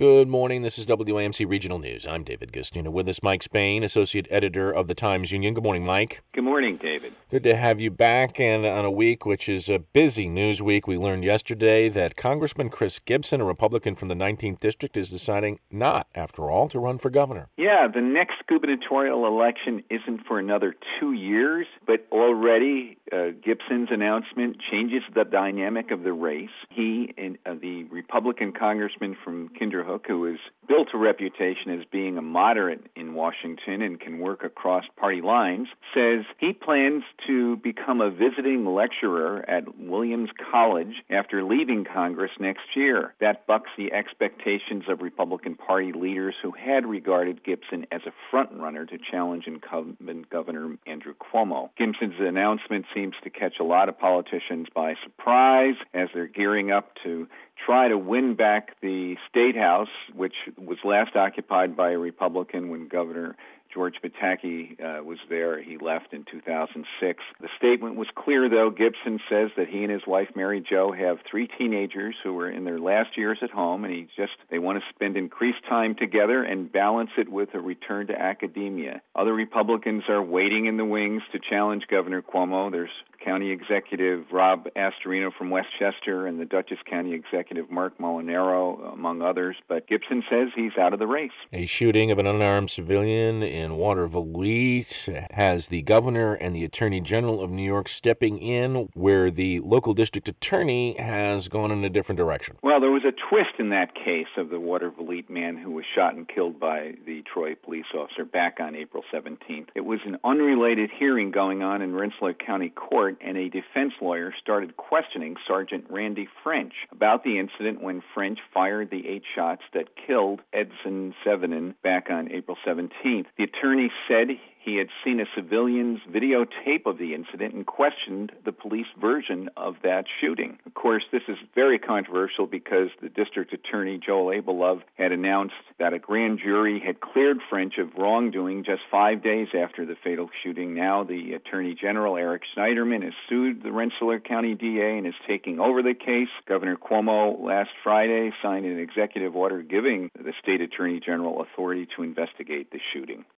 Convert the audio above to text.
Good morning. This is WAMC Regional News. I'm David Gustino. With us, Mike Spain, Associate Editor of the Times-Union. Good morning, Mike. Good morning, David. Good to have you back, and on a week which is a busy news week. We learned yesterday that Congressman Chris Gibson, a Republican from the 19th District, is deciding not, after all, to run for governor. Yeah, the next gubernatorial election isn't for another 2 years, but already Gibson's announcement changes the dynamic of the race. He, the Republican congressman from Kinderhook, who has built a reputation as being a moderate in Washington and can work across party lines, says he plans to become a visiting lecturer at Williams College after leaving Congress next year. That bucks the expectations of Republican Party leaders who had regarded Gibson as a front-runner to challenge incumbent Governor Andrew Cuomo. Gibson's announcement seems to catch a lot of politicians by surprise as they're gearing up to try to win back the State House, which was last occupied by a Republican when Governor George Pataki was there. He left in 2006. The statement was clear, though. Gibson says that he and his wife, Mary Jo, have 3 teenagers who are in their last years at home, and they want to spend increased time together and balance it with a return to academia. Other Republicans are waiting in the wings to challenge Governor Cuomo. There's County Executive Rob Astorino from Westchester and the Dutchess County Executive Mark Molinaro, among others. But Gibson says he's out of the race. A shooting of an unarmed civilian in Watervliet has the governor and the attorney general of New York stepping in, where the local district attorney has gone in a different direction. Well, there was a twist in that case of the Watervliet man who was shot and killed by the Troy police officer back on April 17th. It was an unrelated hearing going on in Rensselaer County Court, and a defense lawyer started questioning Sergeant Randy French about the incident when French fired the 8 shots that killed Edson Sevenin back on April 17th. The attorney said he had seen a civilian's videotape of the incident and questioned the police version of that shooting. Of course, this is very controversial because the district attorney, Joel Abelove, had announced that a grand jury had cleared French of wrongdoing just 5 days after the fatal shooting. Now the attorney general, Eric Schneiderman, has sued the Rensselaer County DA and is taking over the case. Governor Cuomo last Friday signed an executive order giving the state attorney general authority to investigate the shooting.